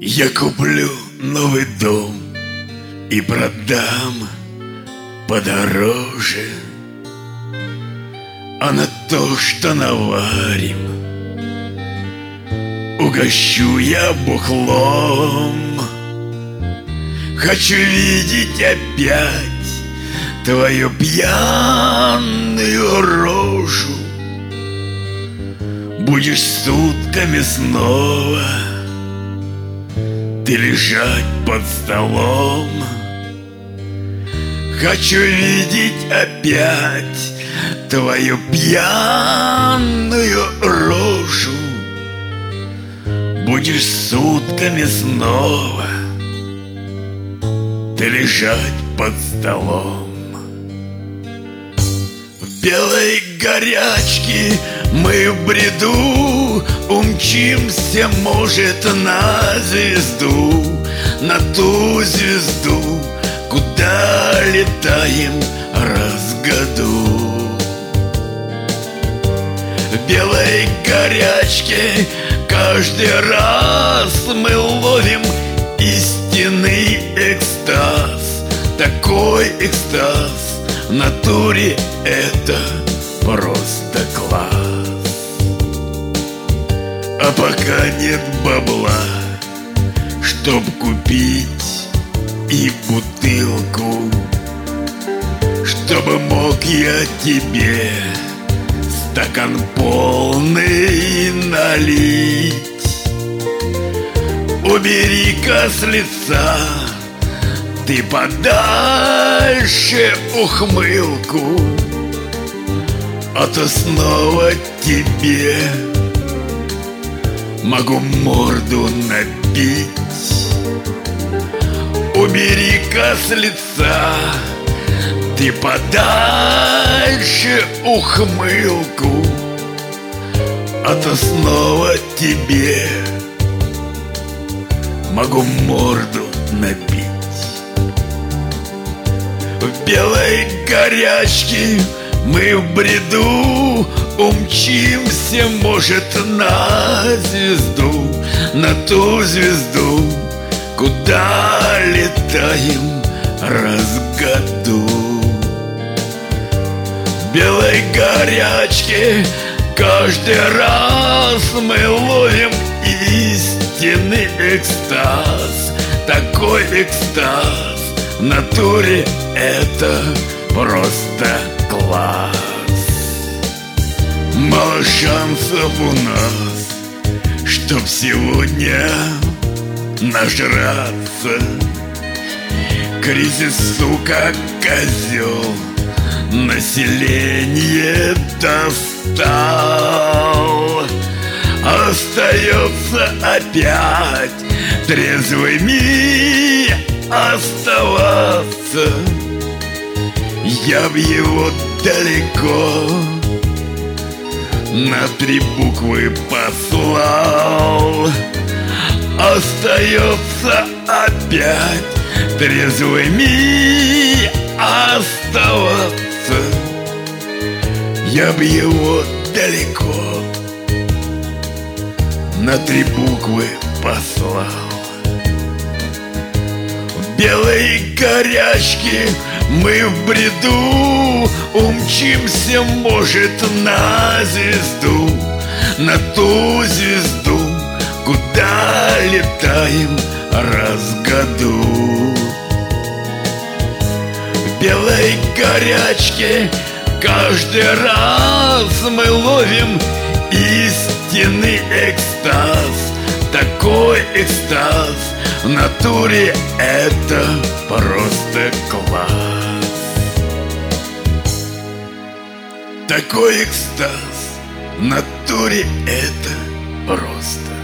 Я куплю новый дом и продам подороже, а на то, что наварим, угощу я бухлом. Хочу видеть опять твою пьяную рожу. Будешь сутками снова ты лежать под столом. Хочу видеть опять твою пьяную рожу. Будешь сутками снова ты лежать под столом. В белой горячке мы в бреду умчимся, может, на звезду, на ту звезду, куда летаем раз в году. В белой горячке каждый раз мы ловим истинный экстаз. Такой экстаз в натуре — это просто класс. А пока нет бабла, чтоб купить и бутылку, чтобы мог я тебе стакан полный налить, убери-ка с лица ты подальше ухмылку, а то снова тебе могу морду набить. Убери-ка с лица ты подальше ухмылку, а то снова тебе могу морду набить. В белой горячке мы в бреду умчимся, может, на звезду, на ту звезду, куда летаем раз в году. В белой горячке каждый раз мы ловим истинный экстаз. Такой экстаз в натуре — это просто класс. Мало шансов у нас, чтоб сегодня нажраться. Кризис, сука, козел, население достал. Остается опять трезвыми оставаться. Я б его далеко на 3 буквы послал. Остается опять трезвыми оставаться. Я б его далеко на 3 буквы послал. В белой горячке мы в бреду умчимся, может, на звезду, на ту звезду, куда летаем раз в году. В белой горячке каждый раз мы ловим истинный экстаз. Такой экстаз в натуре — это просто класс. Такой экстаз в натуре — это просто